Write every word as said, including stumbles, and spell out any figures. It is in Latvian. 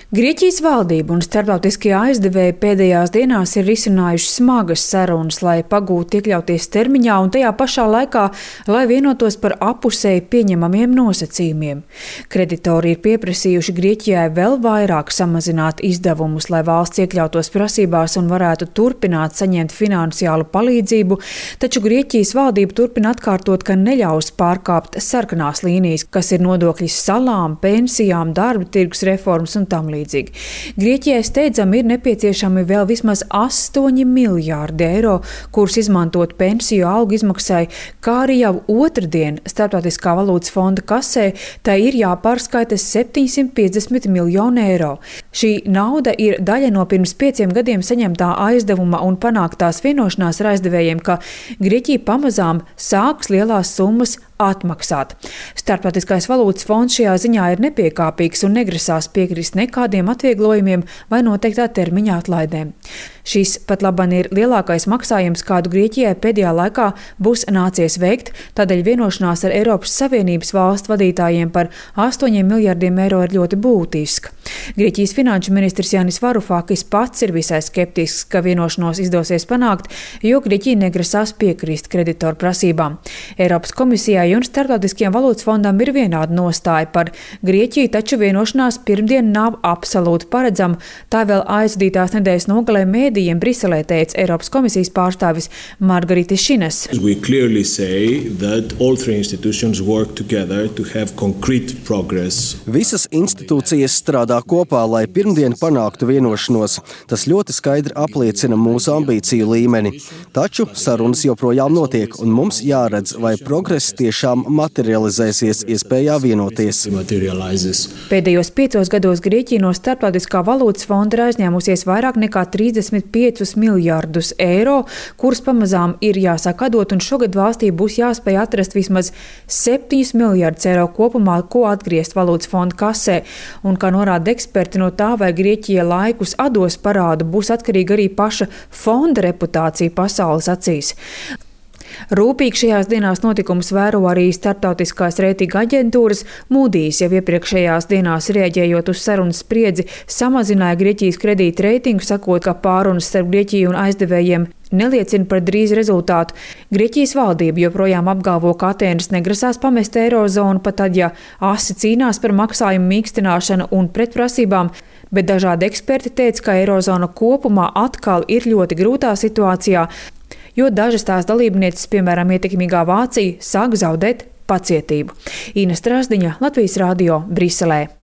Grieķijas valdība un starptautiskie aizdevēji pēdējās dienās ir risinājuši smagas sarunas, lai pagūtu iekļauties termiņā un tajā pašā laikā, lai vienotos par apusēji pieņemamiem nosacījumiem. Kreditori ir pieprasījuši Grieķijai vēl vairāk samazināt izdevumus, lai valsts iekļautos prasībās un varētu turpināt saņemt finansiālu palīdzību, taču Grieķijas valdība turpina atkārtot, ka neļaus pārkāpt sarkanās līnijas, kas ir nodokļi salām, pensijām, darba tirgus reformas un tam līdzīgi. Grieķijai steidzami ir nepieciešami vēl vismaz astoņi miljārdi eiro, kurus izmantot pensiju algu izmaksai, kā arī jau otrdien Starptautiskā valūtas fonda kasē, tai ir jāpārskaita septiņsimt piecdesmit miljoni eiro. Šī nauda ir daļa no pirms pieciem gadiem saņemtā aizdevuma un panāktās vienošanās ar aizdevējiem, ka Grieķija pamazām sāks lielās summas atmaksāt. Starptautiskais valūtas fonds šajā ziņā ir nepiekāpīgs un negrasās piekrist nekādiem atvieglojumiem vai noteiktā termiņa atlaidēm. Šis pat laban ir lielākais maksājums, kādu Grieķijai pēdējā laikā būs nācies veikt, tādēļ vienošanās ar Eiropas Savienības valstu vadītājiem par astoņiem miljardiem eiro ir ļoti būtiska. Grieķijas finanšu ministrs Jānis Varufakis pats ir visai skeptisks, ka vienošanos izdosies panākt, jo Grieķija negrasās piekrist kreditoru prasībām. Eiropas komisijai un Starptautiskajam valūtas fondam ir vienāda nostāja par Grieķiju, taču vienošanās pirmdien nav absolūti paredzama. Tā vēl aizvadītās nedēļas nogalē mēdījiem Briselē teica Eiropas komisijas pārstāvis Margarita Šinas. Visas institūcijas strādā kopā, lai pirmdien panāktu vienošanos. Tas ļoti skaidri apliecina mūsu ambīciju līmeni. Taču sarunas joprojām notiek, un mums jāredz, vai progress tiešām materializēsies iespējā vienoties. Pēdējos piecos gados Grieķija no Starptautiskā valūtas fonda ir aizņēmusies vairāk nekā trīsdesmit piecus miljardus eiro, kurus pamazām ir jāsāk atdot, un šogad valstī būs jāspēj atrast vismaz septiņus miljardus eiro kopumā, ko atgriezt valūtas fonda kasē. Un, kā norāda eksperti, no tā, vai Grieķija laikus atdos parādu, būs atkarīga arī paša fonda reputācija pasaules acīs. Rūpīgi šajās dienās notikumus vēro arī starptautiskās reitinga aģentūras. Moody's jau iepriekšējās dienās rēģējot uz sarunas spriedzi samazināja Grieķijas kredīta reitingu, sakot, ka pārunas starp Grieķiju un aizdevējiem neliecina par drīz rezultātu. Grieķijas valdība joprojām apgalvo, ka Atēnas negrasās pamest eirozonu, pat tad, ja asi cīnās par maksājumu mīkstināšanu un pretprasībām, bet dažādi eksperti teica, ka eirozona kopumā atkal ir ļoti grūtā situācijā, jo dažas tās dalībnieces, piemēram, ietekmīgā Vācija, sāk zaudēt pacietību. Ina Strasdiņa, Latvijas radio, Briselē.